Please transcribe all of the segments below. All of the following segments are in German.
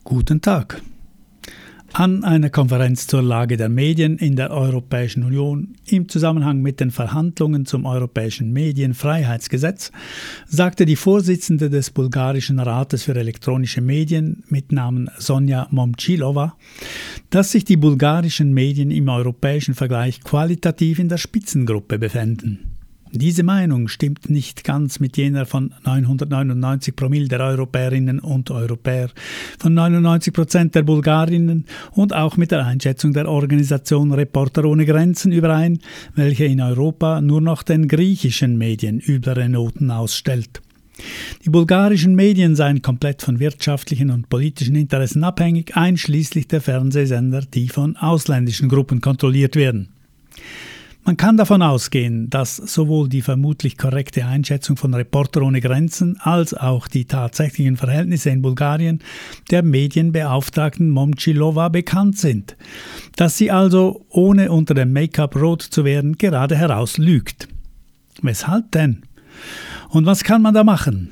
Guten Tag. An einer Konferenz zur Lage der Medien in der Europäischen Union im Zusammenhang mit den Verhandlungen zum Europäischen Medienfreiheitsgesetz sagte die Vorsitzende des bulgarischen Rates für elektronische Medien mit Namen Sonja Momchilova, dass sich die bulgarischen Medien im europäischen Vergleich qualitativ in der Spitzengruppe befänden. Diese Meinung stimmt nicht ganz mit jener von 999 Promille der Europäerinnen und Europäer, von 99% der Bulgarinnen und auch mit der Einschätzung der Organisation Reporter ohne Grenzen überein, welche in Europa nur noch den griechischen Medien üblere Noten ausstellt. Die bulgarischen Medien seien komplett von wirtschaftlichen und politischen Interessen abhängig, einschließlich der Fernsehsender, die von ausländischen Gruppen kontrolliert werden. Man kann davon ausgehen, dass sowohl die vermutlich korrekte Einschätzung von Reporter ohne Grenzen als auch die tatsächlichen Verhältnisse in Bulgarien der Medienbeauftragten Momchilova bekannt sind, dass sie also, ohne unter dem Make-up rot zu werden, gerade heraus lügt. Weshalb denn? Und was kann man da machen?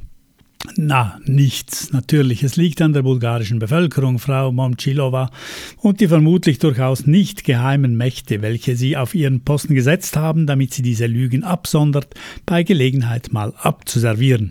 Na, nichts. Natürlich, es liegt an der bulgarischen Bevölkerung, Frau Momchilova, und die vermutlich durchaus nicht geheimen Mächte, welche sie auf ihren Posten gesetzt haben, damit sie diese Lügen absondert, bei Gelegenheit mal abzuservieren.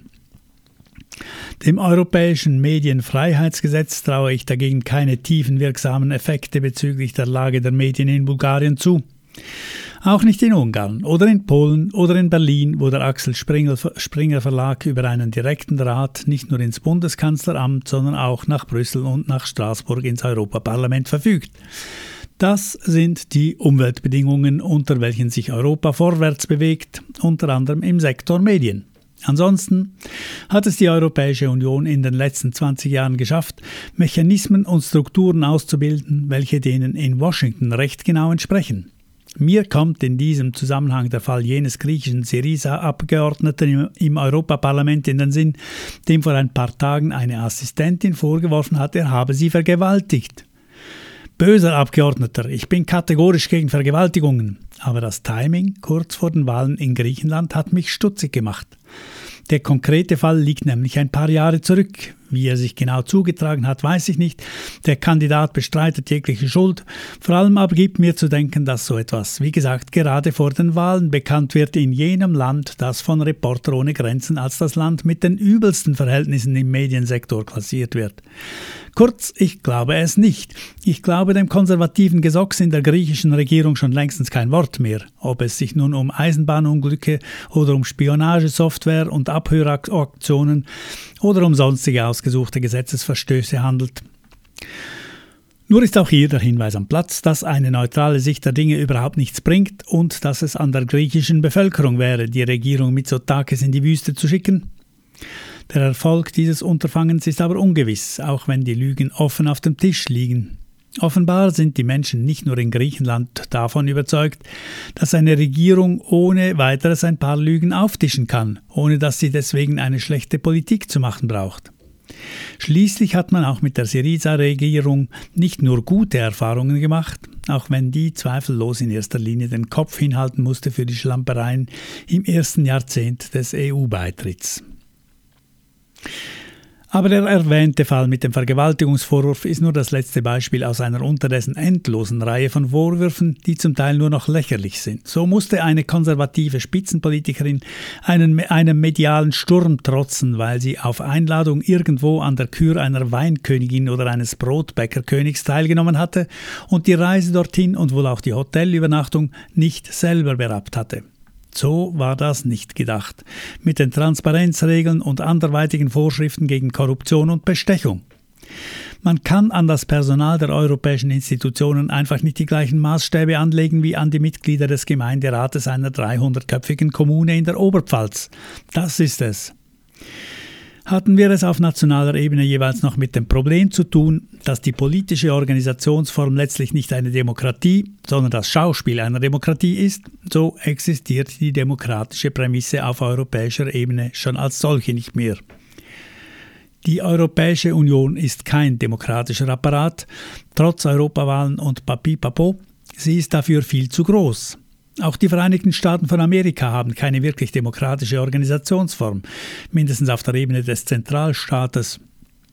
Dem Europäischen Medienfreiheitsgesetz traue ich dagegen keine tiefen wirksamen Effekte bezüglich der Lage der Medien in Bulgarien zu. Auch nicht in Ungarn oder in Polen oder in Berlin, wo der Axel Springer Verlag über einen direkten Draht nicht nur ins Bundeskanzleramt, sondern auch nach Brüssel und nach Straßburg ins Europaparlament verfügt. Das sind die Umweltbedingungen, unter welchen sich Europa vorwärts bewegt, unter anderem im Sektor Medien. Ansonsten hat es die Europäische Union in den letzten 20 Jahren geschafft, Mechanismen und Strukturen auszubilden, welche denen in Washington recht genau entsprechen. Mir kommt in diesem Zusammenhang der Fall jenes griechischen Syriza-Abgeordneten im Europaparlament in den Sinn, dem vor ein paar Tagen eine Assistentin vorgeworfen hat, er habe sie vergewaltigt. Böser Abgeordneter, ich bin kategorisch gegen Vergewaltigungen, aber das Timing kurz vor den Wahlen in Griechenland hat mich stutzig gemacht. Der konkrete Fall liegt nämlich ein paar Jahre zurück. Wie er sich genau zugetragen hat, weiß ich nicht. Der Kandidat bestreitet jegliche Schuld. Vor allem aber gibt mir zu denken, dass so etwas, wie gesagt, gerade vor den Wahlen bekannt wird in jenem Land, das von Reporter ohne Grenzen als das Land mit den übelsten Verhältnissen im Mediensektor klassiert wird. Kurz, ich glaube es nicht. Ich glaube dem konservativen Gesocks in der griechischen Regierung schon längstens kein Wort mehr. Ob es sich nun um Eisenbahnunglücke oder um Spionagesoftware und Abhöraktionen oder um sonstige ausgesuchte Gesetzesverstöße handelt. Nur ist auch hier der Hinweis am Platz, dass eine neutrale Sicht der Dinge überhaupt nichts bringt und dass es an der griechischen Bevölkerung wäre, die Regierung Mitsotakis in die Wüste zu schicken. Der Erfolg dieses Unterfangens ist aber ungewiss, auch wenn die Lügen offen auf dem Tisch liegen. Offenbar sind die Menschen nicht nur in Griechenland davon überzeugt, dass eine Regierung ohne weiteres ein paar Lügen auftischen kann, ohne dass sie deswegen eine schlechte Politik zu machen braucht. Schließlich hat man auch mit der Syriza-Regierung nicht nur gute Erfahrungen gemacht, auch wenn die zweifellos in erster Linie den Kopf hinhalten musste für die Schlampereien im ersten Jahrzehnt des EU-Beitritts. Aber der erwähnte Fall mit dem Vergewaltigungsvorwurf ist nur das letzte Beispiel aus einer unterdessen endlosen Reihe von Vorwürfen, die zum Teil nur noch lächerlich sind. So musste eine konservative Spitzenpolitikerin einem medialen Sturm trotzen, weil sie auf Einladung irgendwo an der Kür einer Weinkönigin oder eines Brotbäckerkönigs teilgenommen hatte und die Reise dorthin und wohl auch die Hotelübernachtung nicht selber berappt hatte. So war das nicht gedacht, mit den Transparenzregeln und anderweitigen Vorschriften gegen Korruption und Bestechung. Man kann an das Personal der europäischen Institutionen einfach nicht die gleichen Maßstäbe anlegen wie an die Mitglieder des Gemeinderates einer 300-köpfigen Kommune in der Oberpfalz. Das ist es. Hatten wir es auf nationaler Ebene jeweils noch mit dem Problem zu tun, dass die politische Organisationsform letztlich nicht eine Demokratie, sondern das Schauspiel einer Demokratie ist, so existiert die demokratische Prämisse auf europäischer Ebene schon als solche nicht mehr. Die Europäische Union ist kein demokratischer Apparat, trotz Europawahlen und Papipapo, sie ist dafür viel zu groß. Auch die Vereinigten Staaten von Amerika haben keine wirklich demokratische Organisationsform, mindestens auf der Ebene des Zentralstaates.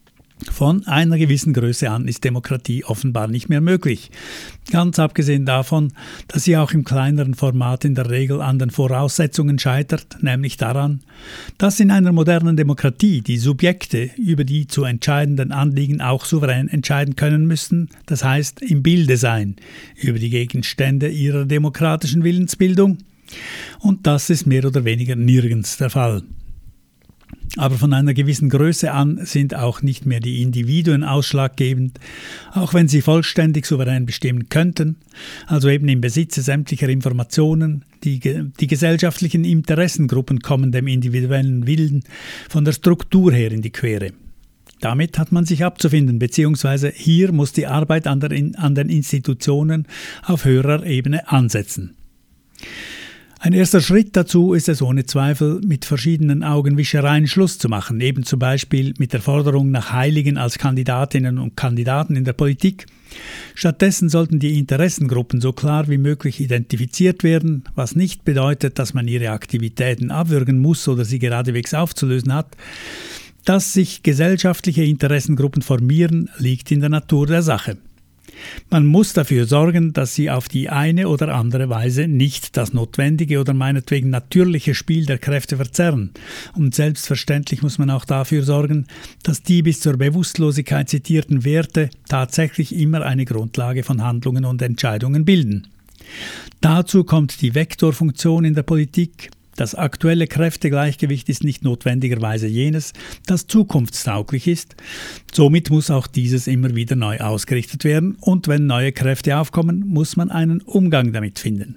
Von einer gewissen Größe an ist Demokratie offenbar nicht mehr möglich. Ganz abgesehen davon, dass sie auch im kleineren Format in der Regel an den Voraussetzungen scheitert, nämlich daran, dass in einer modernen Demokratie die Subjekte über die zu entscheidenden Anliegen auch souverän entscheiden können müssen, das heißt im Bilde sein über die Gegenstände ihrer demokratischen Willensbildung. Und das ist mehr oder weniger nirgends der Fall. Aber von einer gewissen Größe an sind auch nicht mehr die Individuen ausschlaggebend, auch wenn sie vollständig souverän bestimmen könnten, also eben im Besitze sämtlicher Informationen. Die gesellschaftlichen Interessengruppen kommen dem individuellen Willen von der Struktur her in die Quere. Damit hat man sich abzufinden, beziehungsweise hier muss die Arbeit an den Institutionen auf höherer Ebene ansetzen. Ein erster Schritt dazu ist es ohne Zweifel, mit verschiedenen Augenwischereien Schluss zu machen, eben zum Beispiel mit der Forderung nach Heiligen als Kandidatinnen und Kandidaten in der Politik. Stattdessen sollten die Interessengruppen so klar wie möglich identifiziert werden, was nicht bedeutet, dass man ihre Aktivitäten abwürgen muss oder sie geradewegs aufzulösen hat. Dass sich gesellschaftliche Interessengruppen formieren, liegt in der Natur der Sache. Man muss dafür sorgen, dass sie auf die eine oder andere Weise nicht das notwendige oder meinetwegen natürliche Spiel der Kräfte verzerren. Und selbstverständlich muss man auch dafür sorgen, dass die bis zur Bewusstlosigkeit zitierten Werte tatsächlich immer eine Grundlage von Handlungen und Entscheidungen bilden. Dazu kommt die Vektorfunktion in der Politik. Das aktuelle Kräftegleichgewicht ist nicht notwendigerweise jenes, das zukunftstauglich ist. Somit muss auch dieses immer wieder neu ausgerichtet werden und wenn neue Kräfte aufkommen, muss man einen Umgang damit finden.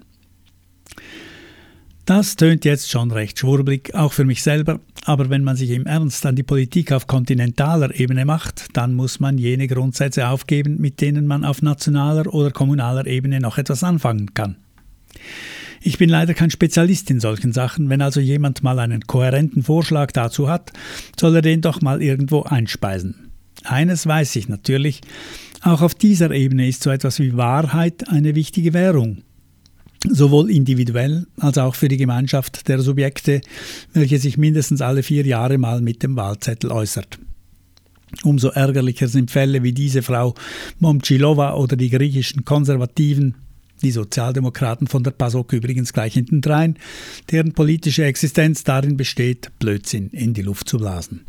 Das tönt jetzt schon recht schwurbelig, auch für mich selber, aber wenn man sich im Ernst an die Politik auf kontinentaler Ebene macht, dann muss man jene Grundsätze aufgeben, mit denen man auf nationaler oder kommunaler Ebene noch etwas anfangen kann. Ich bin leider kein Spezialist in solchen Sachen, wenn also jemand mal einen kohärenten Vorschlag dazu hat, soll er den doch mal irgendwo einspeisen. Eines weiß ich natürlich, auch auf dieser Ebene ist so etwas wie Wahrheit eine wichtige Währung. Sowohl individuell als auch für die Gemeinschaft der Subjekte, welche sich mindestens alle 4 Jahre mal mit dem Wahlzettel äußert. Umso ärgerlicher sind Fälle wie diese Frau Momchilova oder die griechischen Konservativen, die Sozialdemokraten von der PASOK übrigens gleich hintendrein, deren politische Existenz darin besteht, Blödsinn in die Luft zu blasen.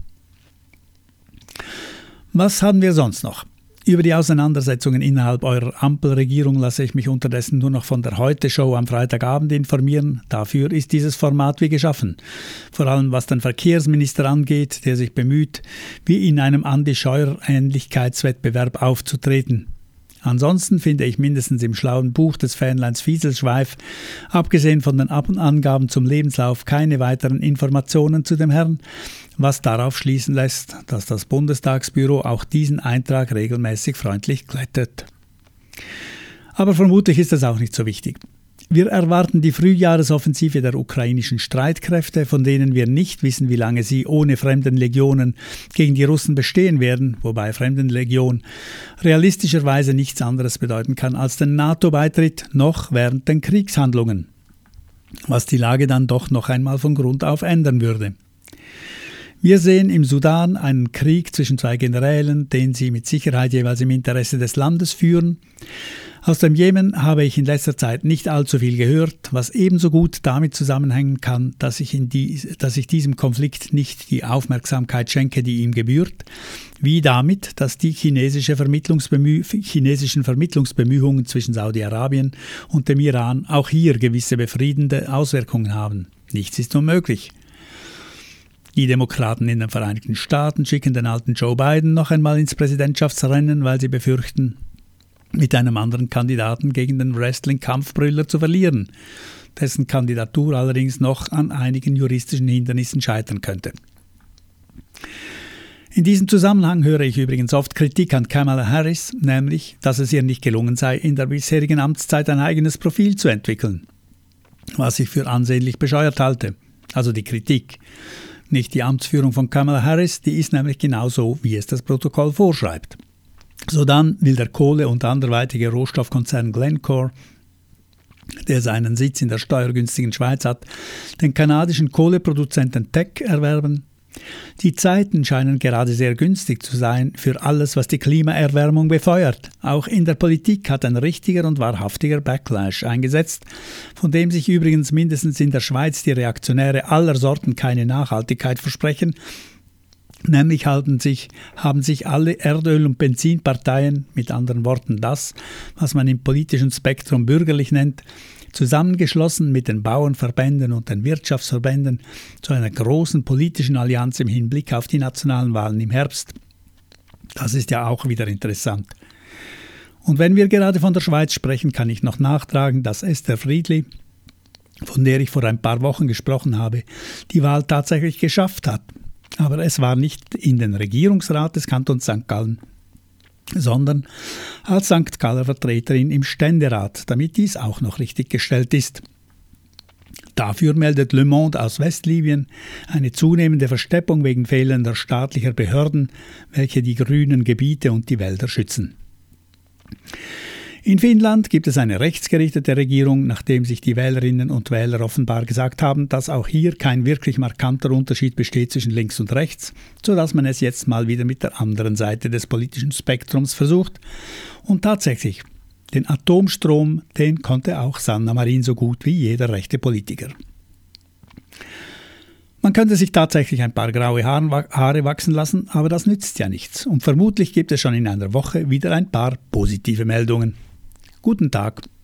Was haben wir sonst noch? Über die Auseinandersetzungen innerhalb eurer Ampelregierung lasse ich mich unterdessen nur noch von der Heute-Show am Freitagabend informieren. Dafür ist dieses Format wie geschaffen. Vor allem was den Verkehrsminister angeht, der sich bemüht, wie in einem Andi Scheuer-Ähnlichkeitswettbewerb aufzutreten. Ansonsten finde ich mindestens im schlauen Buch des Fähnleins Fieselschweif, abgesehen von den Angaben zum Lebenslauf, keine weiteren Informationen zu dem Herrn, was darauf schließen lässt, dass das Bundestagsbüro auch diesen Eintrag regelmäßig freundlich glättet. Aber vermutlich ist das auch nicht so wichtig. Wir erwarten die Frühjahresoffensive der ukrainischen Streitkräfte, von denen wir nicht wissen, wie lange sie ohne Fremdenlegionen gegen die Russen bestehen werden, wobei Fremdenlegion realistischerweise nichts anderes bedeuten kann als den NATO-Beitritt noch während den Kriegshandlungen, was die Lage dann doch noch einmal von Grund auf ändern würde. Wir sehen im Sudan einen Krieg zwischen 2 Generälen, den sie mit Sicherheit jeweils im Interesse des Landes führen. Aus dem Jemen habe ich in letzter Zeit nicht allzu viel gehört, was ebenso gut damit zusammenhängen kann, dass ich diesem Konflikt nicht die Aufmerksamkeit schenke, die ihm gebührt, wie damit, dass die chinesischen Vermittlungsbemühungen zwischen Saudi-Arabien und dem Iran auch hier gewisse befriedende Auswirkungen haben. Nichts ist unmöglich. Die Demokraten in den Vereinigten Staaten schicken den alten Joe Biden noch einmal ins Präsidentschaftsrennen, weil sie befürchten, mit einem anderen Kandidaten gegen den Wrestling-Kampfbrüller zu verlieren, dessen Kandidatur allerdings noch an einigen juristischen Hindernissen scheitern könnte. In diesem Zusammenhang höre ich übrigens oft Kritik an Kamala Harris, nämlich, dass es ihr nicht gelungen sei, in der bisherigen Amtszeit ein eigenes Profil zu entwickeln, was ich für ansehnlich bescheuert halte, also die Kritik. Nicht die Amtsführung von Kamala Harris, die ist nämlich genauso, wie es das Protokoll vorschreibt. Sodann will der Kohle- und anderweitige Rohstoffkonzern Glencore, der seinen Sitz in der steuergünstigen Schweiz hat, den kanadischen Kohleproduzenten Teck erwerben. Die Zeiten scheinen gerade sehr günstig zu sein für alles, was die Klimaerwärmung befeuert. Auch in der Politik hat ein richtiger und wahrhaftiger Backlash eingesetzt, von dem sich übrigens mindestens in der Schweiz die Reaktionäre aller Sorten keine Nachhaltigkeit versprechen. Nämlich haben sich alle Erdöl- und Benzinparteien, mit anderen Worten das, was man im politischen Spektrum bürgerlich nennt, zusammengeschlossen mit den Bauernverbänden und den Wirtschaftsverbänden zu einer großen politischen Allianz im Hinblick auf die nationalen Wahlen im Herbst. Das ist ja auch wieder interessant. Und wenn wir gerade von der Schweiz sprechen, kann ich noch nachtragen, dass Esther Friedli, von der ich vor ein paar Wochen gesprochen habe, die Wahl tatsächlich geschafft hat. Aber es war nicht in den Regierungsrat des Kantons St. Gallen, sondern als St. Galler Vertreterin im Ständerat, damit dies auch noch richtig gestellt ist. Dafür meldet Le Monde aus Westlibyen eine zunehmende Versteppung wegen fehlender staatlicher Behörden, welche die grünen Gebiete und die Wälder schützen. In Finnland gibt es eine rechtsgerichtete Regierung, nachdem sich die Wählerinnen und Wähler offenbar gesagt haben, dass auch hier kein wirklich markanter Unterschied besteht zwischen links und rechts, sodass man es jetzt mal wieder mit der anderen Seite des politischen Spektrums versucht. Und tatsächlich, den Atomstrom, den konnte auch Sanna Marin so gut wie jeder rechte Politiker. Man könnte sich tatsächlich ein paar graue Haare wachsen lassen, aber das nützt ja nichts. Und vermutlich gibt es schon in einer Woche wieder ein paar positive Meldungen. Guten Tag.